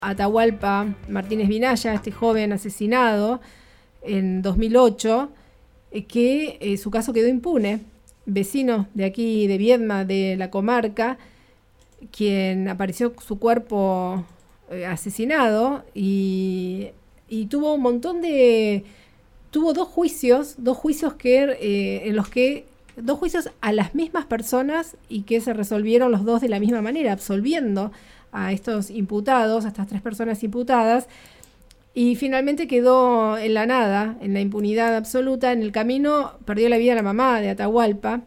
Atahualpa Martínez Vinaya, este joven asesinado en 2008, que su caso quedó impune. Vecino de aquí, de Viedma, de la comarca, quien apareció su cuerpo asesinado y tuvo un montón de... Tuvo dos juicios dos juicios a las mismas personas y que se resolvieron los dos de la misma manera, absolviendo a estos imputados, a estas tres personas imputadas, y finalmente quedó en la nada, en la impunidad absoluta. En el camino perdió la vida la mamá de Atahualpa,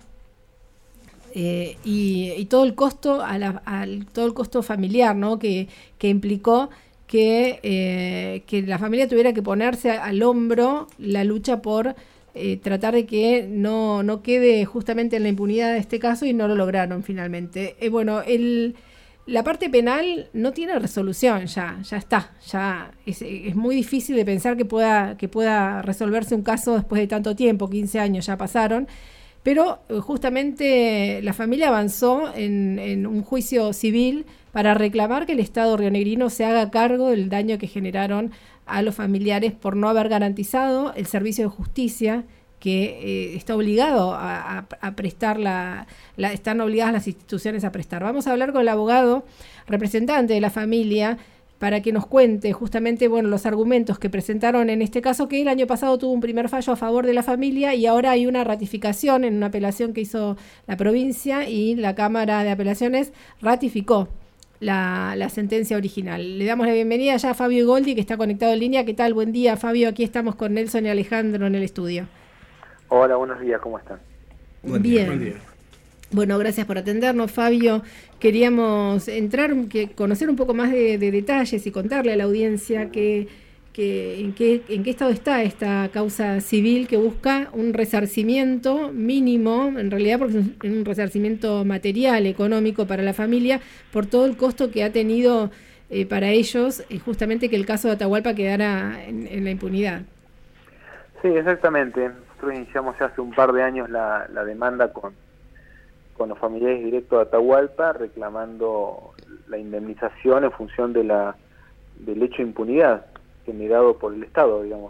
y todo el costo todo el costo familiar, ¿no? que implicó que la familia tuviera que ponerse al hombro la lucha por tratar de que no quede justamente en la impunidad de este caso, y no lo lograron finalmente. La parte penal no tiene resolución, ya está, es muy difícil de pensar que pueda resolverse un caso después de tanto tiempo. 15 años ya pasaron, pero justamente la familia avanzó en un juicio civil para reclamar que el Estado rionegrino se haga cargo del daño que generaron a los familiares por no haber garantizado el servicio de justicia que está obligado a prestar están obligadas las instituciones a prestar. Vamos a hablar con el abogado representante de la familia para que nos cuente justamente los argumentos que presentaron en este caso, que el año pasado tuvo un primer fallo a favor de la familia y ahora hay una ratificación en una apelación que hizo la provincia, y la Cámara de Apelaciones ratificó la sentencia original. Le damos la bienvenida ya a Fabio Igoldi, que está conectado en línea. ¿Qué tal? Buen día, Fabio. Aquí estamos con Nelson y Alejandro en el estudio. Hola, buenos días, ¿cómo están? Bien. Buen día. Bueno, gracias por atendernos, Fabio. Queríamos conocer un poco más de detalles y contarle a la audiencia en qué estado está esta causa civil que busca un resarcimiento mínimo, en realidad porque es un resarcimiento material, económico para la familia, por todo el costo que ha tenido para ellos, justamente que el caso de Atahualpa quedara en la impunidad. Sí, exactamente. Nosotros iniciamos ya hace un par de años la demanda con los familiares directos de Atahualpa, reclamando la indemnización en función del hecho de impunidad generado por el Estado, digamos,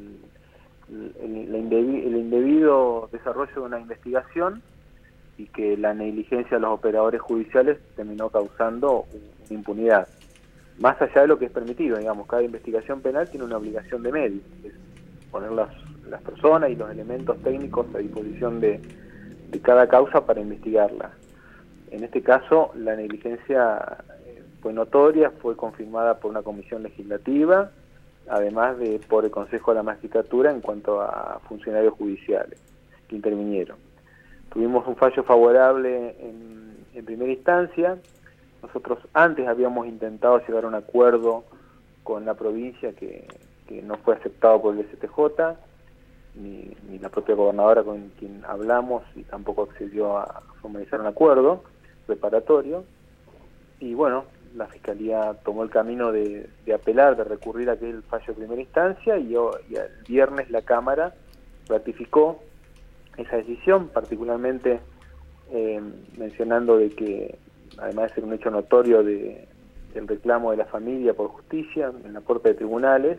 el indebido desarrollo de una investigación, y que la negligencia de los operadores judiciales terminó causando una impunidad. Más allá de lo que es permitido, digamos, cada investigación penal tiene una obligación de medios, es poner las personas y los elementos técnicos a disposición de cada causa para investigarla. En este caso, la negligencia fue notoria, fue confirmada por una comisión legislativa, además de por el Consejo de la Magistratura en cuanto a funcionarios judiciales que intervinieron. Tuvimos un fallo favorable en primera instancia. Nosotros antes habíamos intentado llegar a un acuerdo con la provincia que no fue aceptado por el STJ, ni la propia gobernadora con quien hablamos, y tampoco accedió a formalizar un acuerdo preparatorio. Y bueno, la Fiscalía tomó el camino de apelar, de recurrir a aquel fallo de primera instancia, y el viernes la Cámara ratificó esa decisión, particularmente mencionando de que, además de ser un hecho notorio del reclamo de la familia por justicia en la Corte de Tribunales,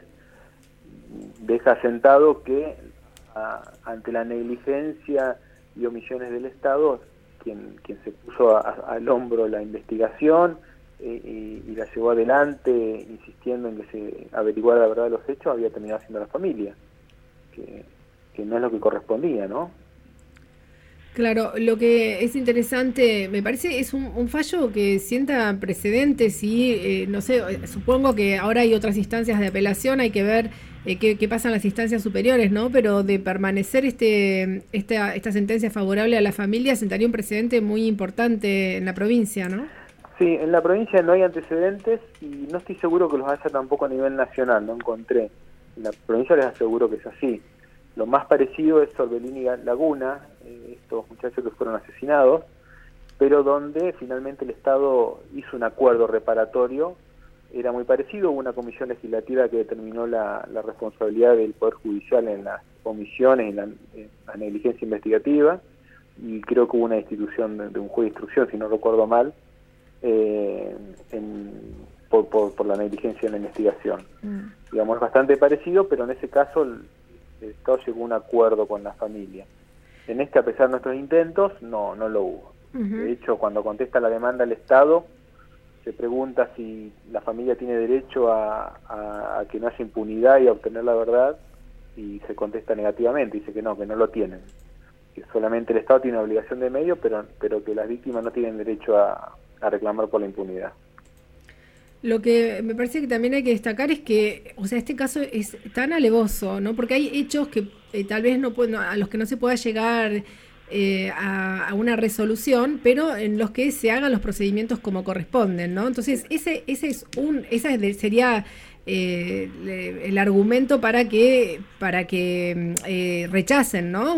deja asentado que ante la negligencia y omisiones del Estado, quien se puso al hombro la investigación y la llevó adelante insistiendo en que se averiguara la verdad de los hechos, había terminado siendo la familia, que no es lo que correspondía, ¿no? Claro, lo que es interesante, me parece, es un fallo que sienta precedentes y, no sé, supongo que ahora hay otras instancias de apelación, hay que ver qué pasa en las instancias superiores, ¿no? Pero de permanecer esta sentencia favorable a la familia, sentaría un precedente muy importante en la provincia, ¿no? Sí, en la provincia no hay antecedentes, y no estoy seguro que los haya tampoco a nivel nacional, no encontré. En la provincia les aseguro que es así. Lo más parecido es Sorbelín y Laguna, estos muchachos que fueron asesinados, pero donde finalmente el Estado hizo un acuerdo reparatorio. Era muy parecido, hubo una comisión legislativa que determinó la responsabilidad del Poder Judicial en las omisiones, en la negligencia investigativa, y creo que hubo una destitución de un juez de instrucción, si no recuerdo mal, por la negligencia en la investigación. Digamos, es bastante parecido, pero en ese caso el Estado llegó a un acuerdo con la familia. En este, a pesar de nuestros intentos, no lo hubo. De hecho, cuando contesta la demanda el Estado, se pregunta si la familia tiene derecho a que no haya impunidad y a obtener la verdad, y se contesta negativamente, dice que no lo tienen, que solamente el Estado tiene obligación de medio, pero que las víctimas no tienen derecho a reclamar por la impunidad. Lo que me parece que también hay que destacar es que, o sea, este caso es tan alevoso, ¿no? Porque hay hechos que tal vez a los que no se pueda llegar a una resolución, pero en los que se hagan los procedimientos como corresponden, ¿no? Entonces, sería el argumento para que rechacen, ¿no?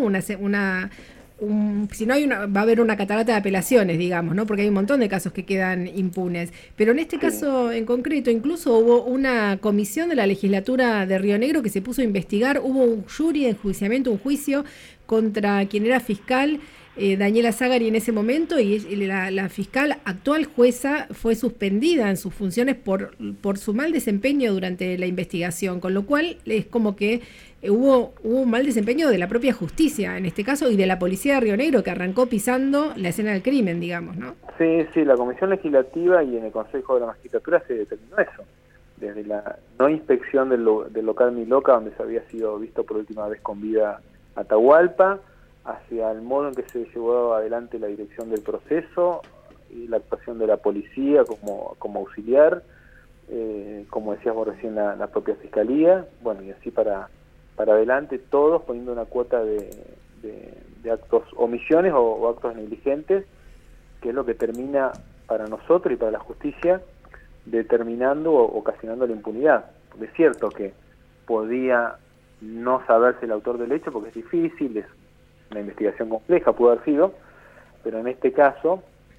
Si no va a haber una catarata de apelaciones, digamos, ¿no? Porque hay un montón de casos que quedan impunes. Pero en este caso en concreto, incluso hubo una comisión de la legislatura de Río Negro que se puso a investigar, hubo un jury de enjuiciamiento, un juicio contra quien era fiscal, Daniela Zagari en ese momento, y la fiscal actual jueza fue suspendida en sus funciones por su mal desempeño durante la investigación, con lo cual es como que hubo un mal desempeño de la propia justicia en este caso y de la policía de Río Negro, que arrancó pisando la escena del crimen, digamos, ¿no? Sí, la Comisión Legislativa y en el Consejo de la Magistratura se determinó eso, desde la no inspección del local Miloca, donde se había sido visto por última vez con vida Atahualpa, hacia el modo en que se llevó adelante la dirección del proceso y la actuación de la policía como auxiliar, como decías vos recién, la propia Fiscalía, bueno, y así para adelante, todos poniendo una cuota de actos, omisiones o actos negligentes, que es lo que termina para nosotros y para la justicia determinando o ocasionando la impunidad. Porque es cierto que podía no saberse el autor del hecho, porque es difícil, es una investigación compleja, pudo haber sido, pero en este caso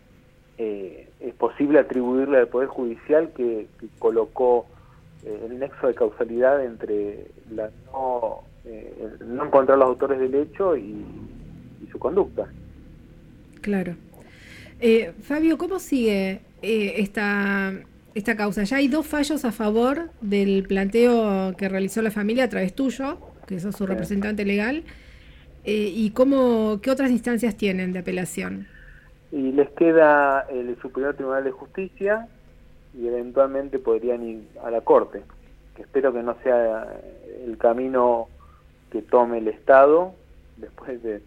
es posible atribuirle al Poder Judicial que colocó el nexo de causalidad entre no encontrar los autores del hecho y su conducta. Claro. Fabio, ¿cómo sigue esta causa? Ya hay 2 fallos a favor del planteo que realizó la familia a través tuyo, que sos su representante legal. ¿Y qué otras instancias tienen de apelación? Y les queda el Superior Tribunal de Justicia y eventualmente podrían ir a la Corte, que espero que no sea el camino que tome el Estado, después de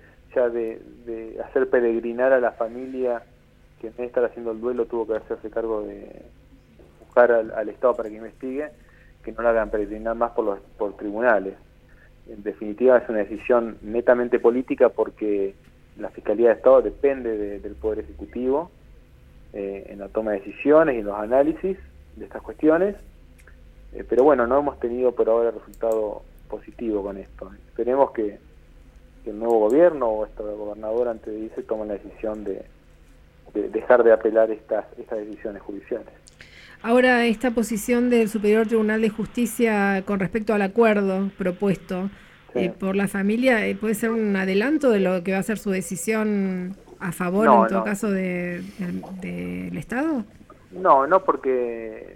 hacer peregrinar a la familia que en vez de estar haciendo el duelo tuvo que hacerse cargo de buscar al Estado para que investigue, que no la hagan peregrinar más por tribunales. En definitiva es una decisión netamente política porque la Fiscalía de Estado depende del Poder Ejecutivo en la toma de decisiones y en los análisis de estas cuestiones, pero bueno, no hemos tenido por ahora resultado positivo con esto. Esperemos que el nuevo gobierno o este gobernador antes de irse tome la decisión de dejar de apelar estas decisiones judiciales. Ahora, esta posición del Superior Tribunal de Justicia con respecto al acuerdo propuesto por la familia, ¿puede ser un adelanto de lo que va a ser su decisión a favor, en todo caso, del Estado? No, porque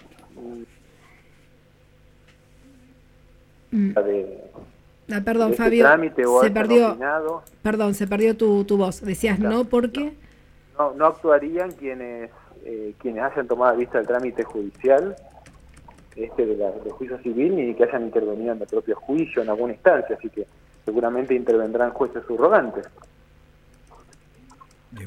perdón, Fabio, se perdió tu voz. Decías no porque... No actuarían quienes hayan tomado vista del trámite judicial de juicio civil, ni que hayan intervenido en el propio juicio en alguna instancia, así que seguramente intervendrán jueces subrogantes. Bien.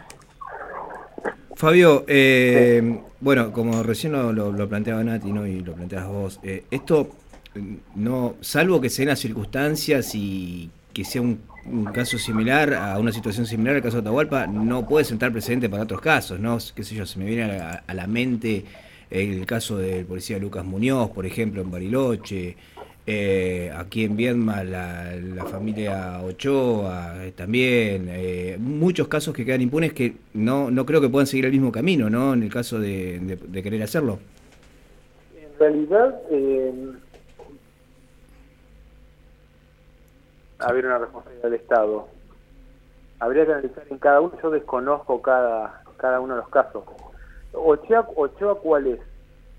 Fabio, bueno, como recién lo planteaba Nati, ¿no? Y lo planteabas vos, esto no, salvo que se den las circunstancias y que sea un caso similar a una situación similar al caso de Atahualpa, no puede sentar precedente para otros casos, ¿no? Qué sé yo, se me viene a la mente el caso del policía Lucas Muñoz, por ejemplo, en Bariloche, aquí en Viedma la familia Ochoa también, muchos casos que quedan impunes que no creo que puedan seguir el mismo camino, ¿no? En el caso de querer hacerlo. En realidad, haber una responsabilidad del Estado. Habría que analizar en cada uno, yo desconozco cada uno de los casos. Ochoa, ¿cuál es?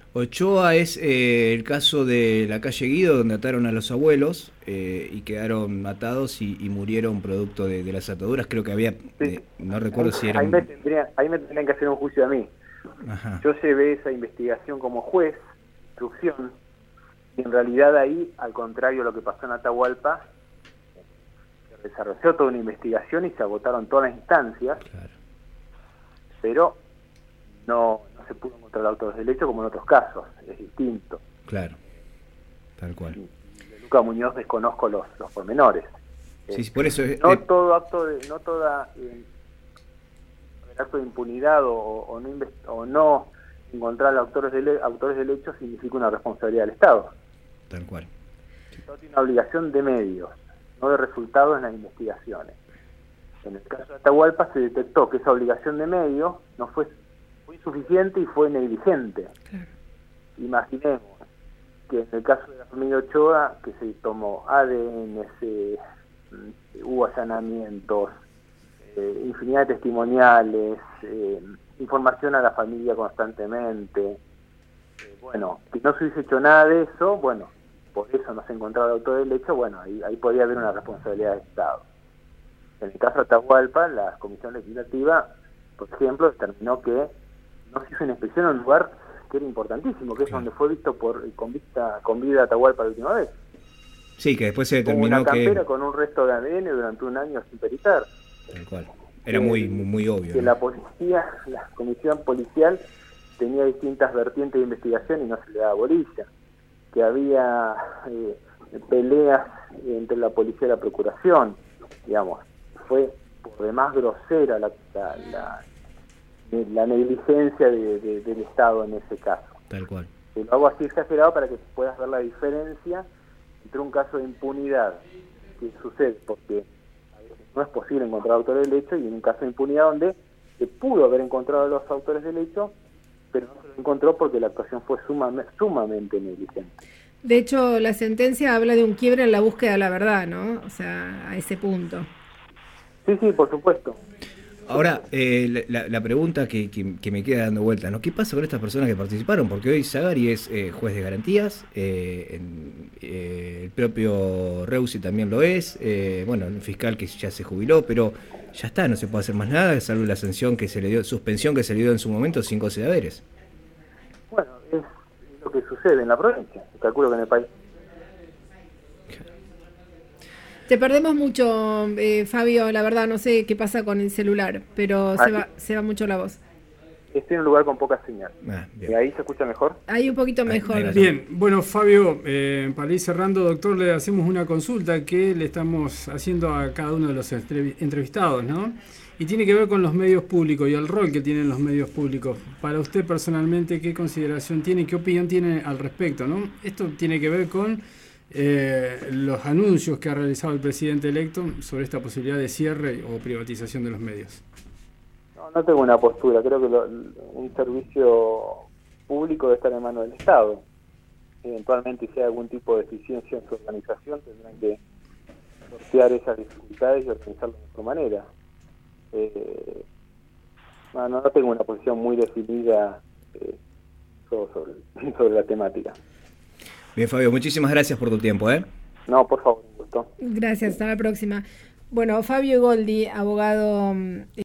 Ochoa es el caso de la calle Guido, donde ataron a los abuelos y quedaron matados y murieron producto de las ataduras. Creo que había, Sí. no recuerdo si era... Ahí me tendrían que hacer un juicio a mí. Ajá, Yo llevé esa investigación como juez, instrucción, y en realidad ahí, al contrario de lo que pasó en Atahualpa, se desarrolló toda una investigación y se agotaron todas las instancias, claro, pero no se pudo encontrar autores del hecho como en otros casos, es distinto. claro, tal cual. De Luca Muñoz desconozco los pormenores. Sí, por eso... No todo acto de, no toda acto de impunidad o no encontrar autores del hecho significa una responsabilidad del Estado. tal cual. El Estado tiene una obligación de medios, no de resultados en las investigaciones. En el caso de Atahualpa se detectó que esa obligación de medios no fue insuficiente y fue negligente. Claro. Imaginemos que en el caso de la familia Ochoa, que se tomó ADN, hubo allanamientos, infinidad de testimoniales, información a la familia constantemente. Bueno, que no se hubiese hecho nada de eso, bueno, por eso no se encontraba el autor del hecho, bueno, ahí podría haber una responsabilidad del Estado. En el caso de Atahualpa, la Comisión Legislativa, por ejemplo, determinó que no se hizo una inspección en un lugar que era importantísimo, que es donde fue visto con vida Atahualpa la última vez. Sí, que después se Como determinó una campera que... con un resto de ADN durante un año sin peritar. Tal cual. Era muy obvio. Que ¿no? la policía, la comisión policial tenía distintas vertientes de investigación y no se le daba bolilla. Que había peleas entre la policía y la procuración, digamos. Fue por demás grosera la negligencia del Estado en ese caso. Tal cual. Lo hago así exagerado para que puedas ver la diferencia entre un caso de impunidad que sucede porque a veces no es posible encontrar autores del hecho y en un caso de impunidad donde se pudo haber encontrado a los autores del hecho, pero no se lo encontró porque la actuación fue sumamente negligente. De hecho, la sentencia habla de un quiebre en la búsqueda de la verdad, ¿no? O sea, a ese punto. Sí, por supuesto. Ahora, la pregunta que me queda dando vuelta, ¿no? ¿Qué pasa con estas personas que participaron? Porque hoy Sagari es juez de garantías, el propio Reusi también lo es, bueno, el fiscal que ya se jubiló, pero ya está, no se puede hacer más nada, salvo la sanción que se le dio, suspensión que se le dio en su momento sin goce de haberes. Bueno, es lo que sucede en la provincia, calculo que en el país. Te perdemos mucho, Fabio, la verdad, no sé qué pasa con el celular, pero se va mucho la voz. Estoy en un lugar con poca señal. Bien. ¿Ahí se escucha mejor? Ahí un poquito mejor. ahí Bien, bueno, Fabio, para ir cerrando, doctor, le hacemos una consulta que le estamos haciendo a cada uno de los entrevistados, ¿no? Y tiene que ver con los medios públicos y el rol que tienen los medios públicos. Para usted personalmente, ¿qué consideración tiene, qué opinión tiene al respecto, ¿no? Esto tiene que ver con los anuncios que ha realizado el presidente electo sobre esta posibilidad de cierre o privatización de los medios. No tengo una postura, creo que un servicio público debe estar en manos del Estado. Eventualmente, si hay algún tipo de deficiencia en su organización, tendrán que sortear esas dificultades y organizarlo de otra manera. No tengo una posición muy definida sobre la temática. Bien, Fabio, muchísimas gracias por tu tiempo, ¿eh? No, por favor, un gusto. Gracias, hasta la próxima. Bueno, Fabio Goldi, abogado